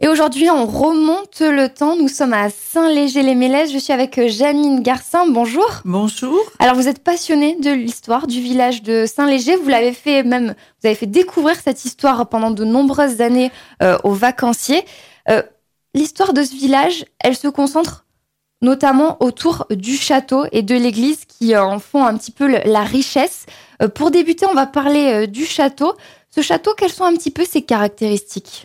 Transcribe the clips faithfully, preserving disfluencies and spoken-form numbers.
Et aujourd'hui, on remonte le temps. Nous sommes à Saint-Léger-les-Mélèzes. Je suis avec Janine Garcin. Bonjour. Bonjour. Alors, vous êtes passionnée de l'histoire du village de Saint-Léger. Vous l'avez fait même, vous avez fait découvrir cette histoire pendant de nombreuses années euh, aux vacanciers. Euh, l'histoire de ce village, elle se concentre notamment autour du château et de l'église qui euh, en font un petit peu le, la richesse. Euh, pour débuter, on va parler euh, du château. Ce château, quelles sont un petit peu ses caractéristiques ?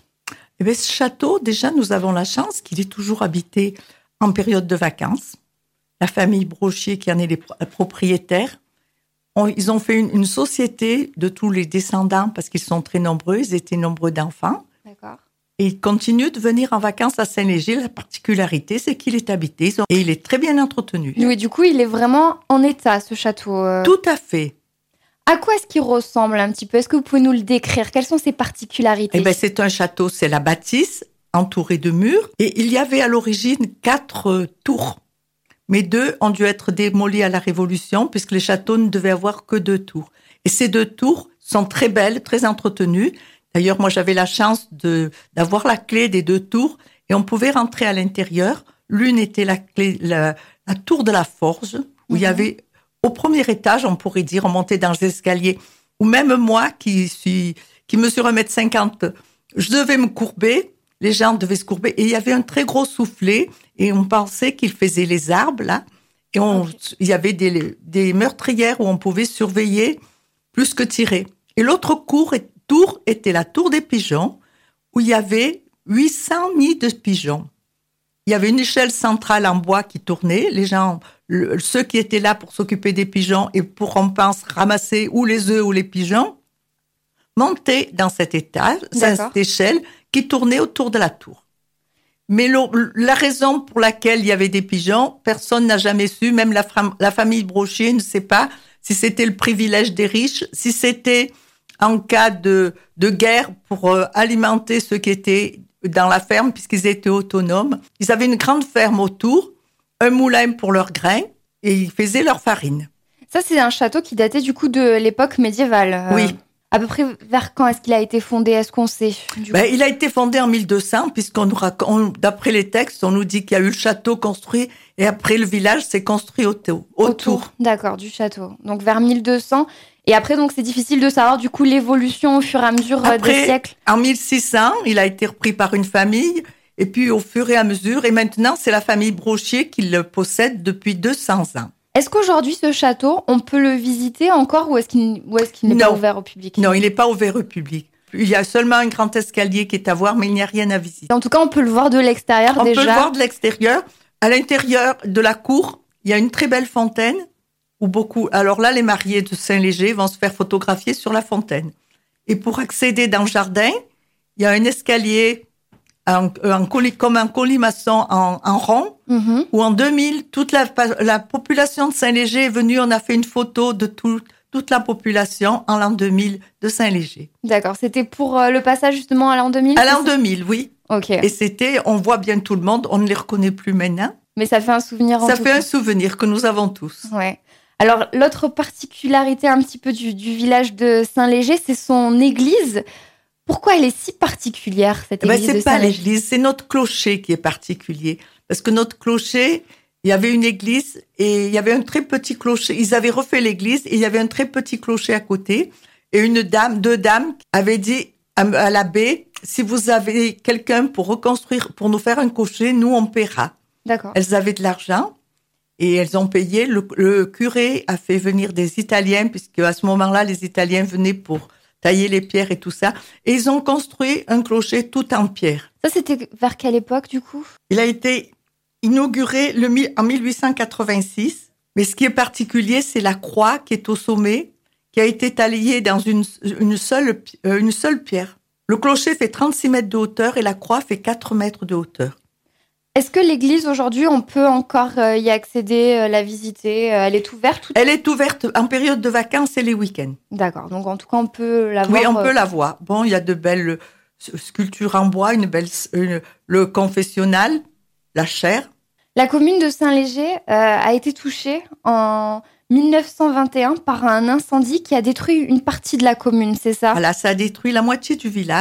Eh bien, ce château, déjà, nous avons la chance qu'il est toujours habité en période de vacances. La famille Brochier, qui en est les propriétaires, ont, ils ont fait une, une société de tous les descendants, parce qu'ils sont très nombreux, ils étaient nombreux d'enfants. D'accord. Et ils continuent de venir en vacances à Saint-Léger. La particularité, c'est qu'il est habité et il est très bien entretenu. Oui, du coup, il est vraiment en état, ce château. Euh... Tout à fait. À quoi est-ce qu'il ressemble un petit peu ? Est-ce que vous pouvez nous le décrire ? Quelles sont ses particularités ? Eh bien, c'est un château, c'est la bâtisse, entourée de murs. Et il y avait à l'origine quatre euh, tours. Mais deux ont dû être démolies à la Révolution, puisque les châteaux ne devaient avoir que deux tours. Et ces deux tours sont très belles, très entretenues. D'ailleurs, moi, j'avais la chance de, d'avoir la clé des deux tours et on pouvait rentrer à l'intérieur. L'une était la clé, la, la tour de la Forge, où mmh. il y avait... Au premier étage, on pourrait dire, on montait dans les escaliers, ou même moi, qui suis, qui mesure un mètre cinquante, je devais me courber, les gens devaient se courber, et il y avait un très gros soufflet, et on pensait qu'il faisait les arbres, là, et on, okay. il y avait des, des meurtrières où on pouvait surveiller plus que tirer. Et l'autre cour, tour était la tour des pigeons, où il y avait huit cents nids de pigeons. Il y avait une échelle centrale en bois qui tournait, les gens... Le, ceux qui étaient là pour s'occuper des pigeons et pour, on pense, ramasser ou les œufs ou les pigeons, montaient dans cet étage, dans cette échelle qui tournait autour de la tour. Mais le, la raison pour laquelle il y avait des pigeons, personne n'a jamais su, même la, la famille Brochier ne sait pas si c'était le privilège des riches, si c'était en cas de, de guerre pour euh, alimenter ceux qui étaient dans la ferme, puisqu'ils étaient autonomes. Ils avaient une grande ferme autour, un moulin pour leurs grains, et ils faisaient leur farine. Ça, c'est un château qui datait du coup de l'époque médiévale. Euh, oui. À peu près vers quand est-ce qu'il a été fondé ? Est-ce qu'on sait ben, Il a été fondé en mille deux cents, puisqu'on nous raconte, d'après les textes, on nous dit qu'il y a eu le château construit, et après le village s'est construit autour. Autour, d'accord, du château. Donc vers mille deux cents. Et après, donc, c'est difficile de savoir du coup l'évolution au fur et à mesure après, des siècles. En mille six cents, il a été repris par une famille. Et puis, au fur et à mesure, et maintenant, c'est la famille Brochier qui le possède depuis deux cents ans. Est-ce qu'aujourd'hui, ce château, on peut le visiter encore ou est-ce qu'il, ou est-ce qu'il n'est non. pas ouvert au public ? Non, il n'est pas ouvert au public. Il y a seulement un grand escalier qui est à voir, mais il n'y a rien à visiter. En tout cas, on peut le voir de l'extérieur on déjà. On peut le voir de l'extérieur. À l'intérieur de la cour, il y a une très belle fontaine où beaucoup... Alors là, les mariés de Saint-Léger vont se faire photographier sur la fontaine. Et pour accéder dans le jardin, il y a un escalier... En, en colis, comme un colimaçon en, en rond, mm-hmm. où en deux mille, toute la, la population de Saint-Léger est venue, on a fait une photo de tout, toute la population en l'an deux mille de Saint-Léger. D'accord, c'était pour euh, le passage justement à l'an deux mille ? À l'an deux mille, oui. Ok. Et c'était, on voit bien tout le monde, on ne les reconnaît plus maintenant. Mais ça fait un souvenir en Ça tout fait cas. un souvenir que nous avons tous. Ouais. Alors, l'autre particularité un petit peu du, du village de Saint-Léger, c'est son église. Pourquoi elle est si particulière, cette église ben, de Saint-Léger ? C'est pas l'église, c'est notre clocher qui est particulier. Parce que notre clocher, il y avait une église et il y avait un très petit clocher. Ils avaient refait l'église et il y avait un très petit clocher à côté. Et une dame, deux dames avaient dit à, à l'abbé, si vous avez quelqu'un pour reconstruire, pour nous faire un clocher, nous on paiera. D'accord. Elles avaient de l'argent et elles ont payé. Le, le curé a fait venir des Italiens, puisque à ce moment-là, les Italiens venaient pour tailler les pierres et tout ça. Et ils ont construit un clocher tout en pierre. Ça, c'était vers quelle époque, du coup ? Il a été inauguré le, en mille huit cent quatre-vingt-six. Mais ce qui est particulier, c'est la croix qui est au sommet, qui a été taillée dans une, une, seule, une seule pierre. Le clocher fait trente-six mètres de hauteur et la croix fait quatre mètres de hauteur. Est-ce que l'église, aujourd'hui, on peut encore y accéder, la visiter ? Elle est ouverte tout... Elle est ouverte en période de vacances et les week-ends. D'accord, donc en tout cas, on peut la voir. Oui, on peut la voir. Bon, il y a de belles sculptures en bois, une belle, une, le confessionnal, la chaire. La commune de Saint-Léger euh, a été touchée en mille neuf cent vingt et un par un incendie qui a détruit une partie de la commune, c'est ça ? Voilà, ça a détruit la moitié du village.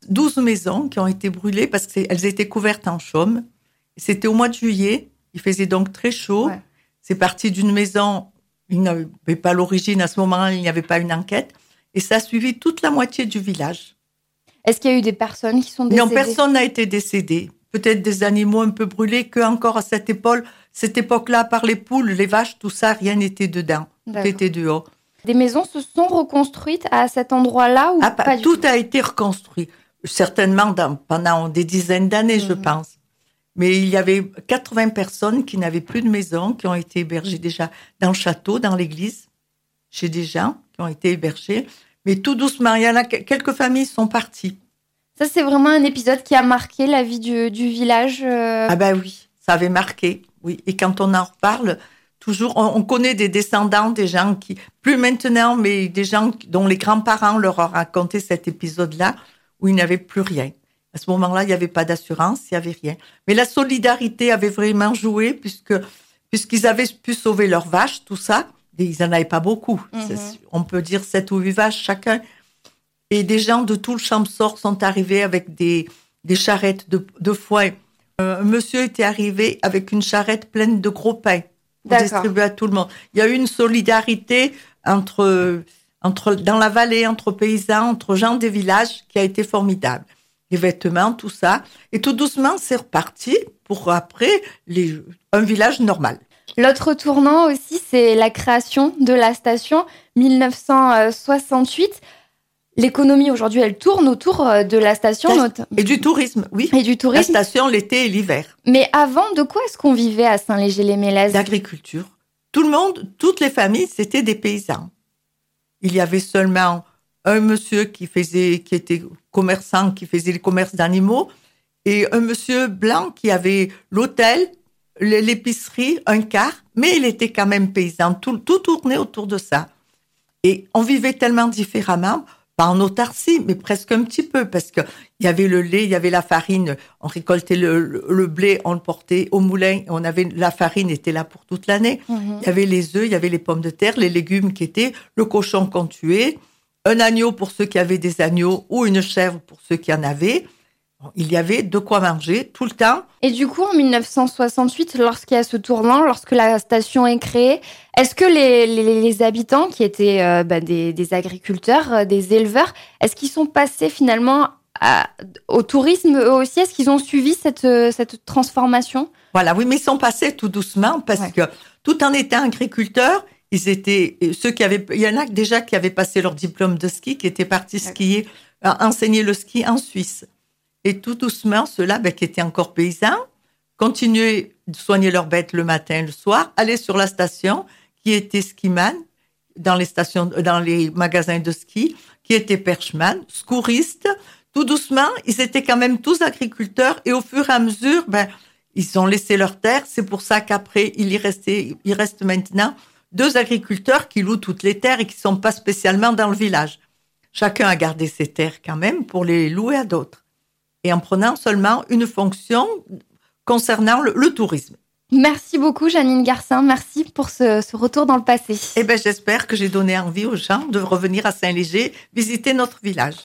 douze maisons qui ont été brûlées parce qu'elles étaient couvertes en chaume. C'était au mois de juillet. Il faisait donc très chaud. Ouais. C'est parti d'une maison. Il n'y avait pas l'origine à ce moment-là. Il n'y avait pas une enquête. Et ça a suivi toute la moitié du village. Est-ce qu'il y a eu des personnes qui sont décédées? Non, personne n'a été décédé. Peut-être des animaux un peu brûlés, que encore à cette époque, cette époque-là, par les poules, les vaches, tout ça, rien n'était dedans. D'accord. Tout était dehors. Des maisons se sont reconstruites à cet endroit-là ou ah, pas, pas du tout tout? A été reconstruit. Certainement dans, pendant des dizaines d'années, mmh. je pense. Mais il y avait quatre-vingts personnes qui n'avaient plus de maison, qui ont été hébergées déjà dans le château, dans l'église, chez des gens qui ont été hébergés. Mais tout doucement, il y en a quelques familles sont parties. Ça, c'est vraiment un épisode qui a marqué la vie du, du village. Euh... Ah ben oui, ça avait marqué, oui. Et quand on en reparle, toujours, on, on connaît des descendants, des gens qui, plus maintenant, mais des gens dont les grands-parents leur ont raconté cet épisode-là, où ils n'avaient plus rien. À ce moment-là, il n'y avait pas d'assurance, il n'y avait rien. Mais la solidarité avait vraiment joué, puisque, puisqu'ils avaient pu sauver leurs vaches, tout ça. Et ils n'en avaient pas beaucoup. Mm-hmm. On peut dire sept ou huit vaches chacun. Et des gens de tout le Champsaur sont arrivés avec des, des charrettes de, de foin. Euh, un monsieur était arrivé avec une charrette pleine de gros pains pour distribuer à tout le monde. Il y a eu une solidarité entre, entre, dans la vallée, entre paysans, entre gens des villages, qui a été formidable. Les vêtements, tout ça. Et tout doucement, c'est reparti pour après les, un village normal. L'autre tournant aussi, c'est la création de la station dix-neuf cent soixante-huit. L'économie, aujourd'hui, elle tourne autour de la station. Et du tourisme, oui. Et du tourisme. La station, l'été et l'hiver. Mais avant, de quoi est-ce qu'on vivait à Saint-Léger-les-Mélèzes? D'agriculture. Tout le monde, toutes les familles, c'était des paysans. Il y avait seulement un monsieur qui faisait, qui était commerçant, qui faisait le commerce d'animaux, et un monsieur blanc qui avait l'hôtel, l'épicerie, un car, mais il était quand même paysan. Tout, tout tournait autour de ça. Et on vivait tellement différemment, pas en autarcie, mais presque un petit peu, parce qu'il y avait le lait, il y avait la farine, on récoltait le, le, le blé, on le portait au moulin, on avait, la farine était là pour toute l'année. Mmh. Il y avait les œufs, il y avait les pommes de terre, les légumes qui étaient, le cochon qu'on tuait, un agneau pour ceux qui avaient des agneaux, ou une chèvre pour ceux qui en avaient. Il y avait de quoi manger tout le temps. Et du coup, en dix-neuf cent soixante-huit, lorsqu'il y a ce tournant, lorsque la station est créée, est-ce que les, les, les habitants qui étaient euh, bah, des, des agriculteurs, euh, des éleveurs, est-ce qu'ils sont passés finalement à, au tourisme eux aussi? Est-ce qu'ils ont suivi cette, cette transformation? Voilà, oui, mais ils sont passés tout doucement parce ouais. que tout en étant agriculteurs, ils étaient ceux qui avaient, il y en a déjà qui avaient passé leur diplôme de ski, qui étaient partis skier, euh, enseigner le ski en Suisse. Et tout doucement, ceux-là, ben, qui étaient encore paysans, continuaient de soigner leurs bêtes le matin, le soir, allaient sur la station, qui était skiman, dans les stations, dans les magasins de ski, qui étaient perchman, secouristes. Tout doucement, ils étaient quand même tous agriculteurs, et au fur et à mesure, ben, ils ont laissé leurs terres. C'est pour ça qu'après, il y restait, il reste maintenant deux agriculteurs qui louent toutes les terres et qui ne sont pas spécialement dans le village. Chacun a gardé ses terres quand même pour les louer à d'autres. Et en prenant seulement une fonction concernant le, le tourisme. Merci beaucoup, Janine Garcin. Merci pour ce, ce retour dans le passé. Eh ben, j'espère que j'ai donné envie aux gens de revenir à Saint-Léger, visiter notre village.